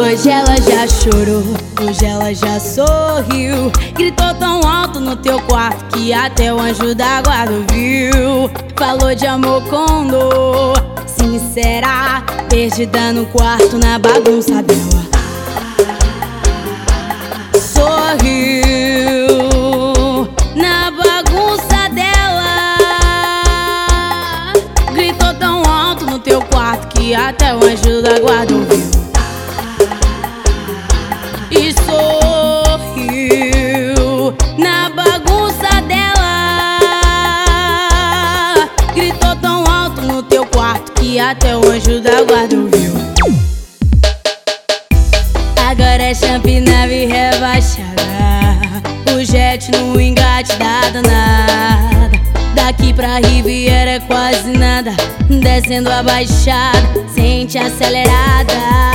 Hoje ela já chorou, hoje ela já sorriu. Gritou tão alto no teu quarto que até o anjo da guarda ouviu. Falou de amor com dor, sincera, perdida no quarto na bagunça dela. Sorriu na bagunça dela. Gritou tão alto no teu quarto que até o anjo da guarda ouviu. E sorriu na bagunça dela. Gritou tão alto no teu quarto que até o anjo da guarda ouviu. Agora é champinave rebaixada, o jet no engate da danada. Daqui pra Riviera é quase nada, descendo a baixada, sente acelerada.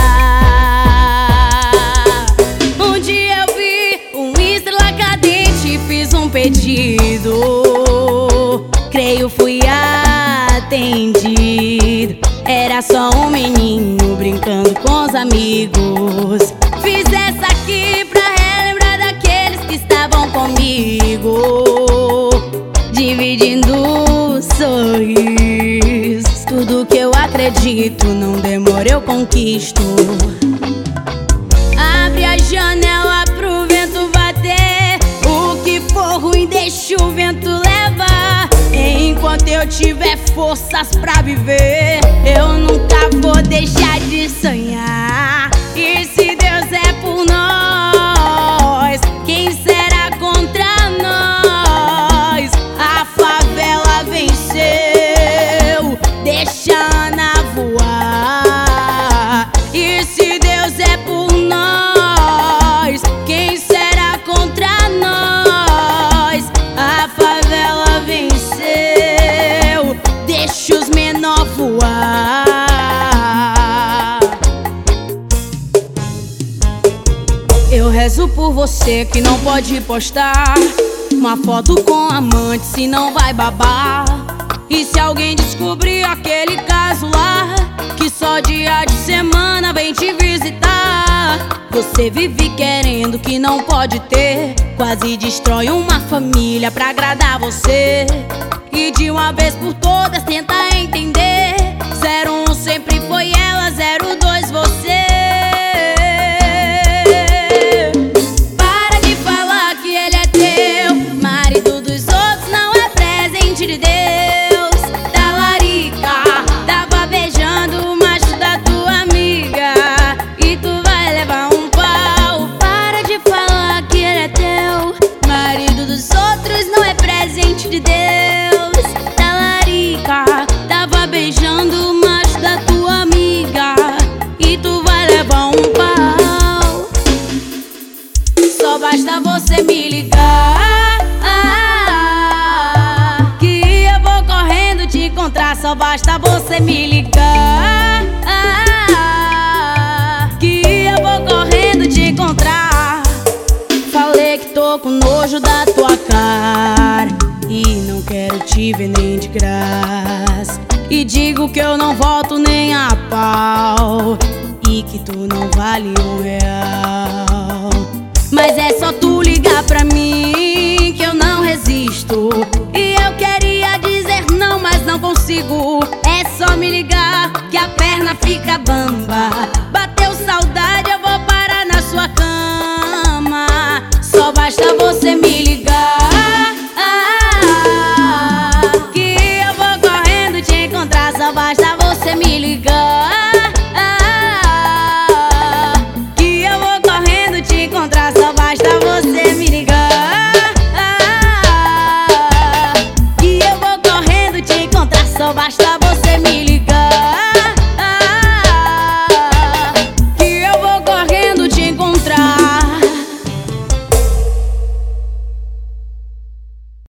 Um dia eu vi um estrela cadente, fiz um pedido, creio fui atendido. Era só um menino brincando com os amigos. Fiz essa aqui pra relembrar daqueles que estavam comigo, dividindo sorrisos. Tudo que eu acredito, não demora eu conquisto. Abre a janela pro vento bater, o que for ruim deixa o vento levar. Enquanto eu tiver forças pra viver, eu nunca vou deixar de sonhar. E se Deus é por nós, quem será contra nós? A favela venceu, deixa a Ana voar. E se Deus é por nós, quem será contra nós? A favela venceu, deixa os menor voar. Eu rezo por você que não pode postar uma foto com amante, se não vai babar. E se alguém descobrir aquele caso lá, que só dia de semana vem te visitar. Você vive querendo que não pode ter, quase destrói uma família pra agradar você. E de uma vez por todas tenta entender, 01 sempre foi ela, 02 você. Para de falar que ele é teu, marido dos outros não é presente de Deus. Talarica, tava beijando o macho da tua amiga e tu vai levar um pau. Para de falar que ele é teu, marido dos outros não é presente de Deus. Tava beijando o macho da tua amiga e tu vai levar um pau. Só basta você me ligar, que eu vou correndo te encontrar. Só basta você me ligar, que eu vou correndo te encontrar. Falei que tô com nojo da tua cara e não quero te ver nem de graça. E digo que eu não volto nem a pau e que tu não vale R$1. Mas é só tu ligar pra mim que eu não resisto. E eu queria dizer não, mas não consigo. É só me ligar que a perna fica bamba. Bateu saudade, eu vou parar na sua cama. Só basta você me ligar, só basta você me ligar, que eu vou correndo te encontrar. Só basta você me ligar, que eu vou correndo te encontrar. Só basta você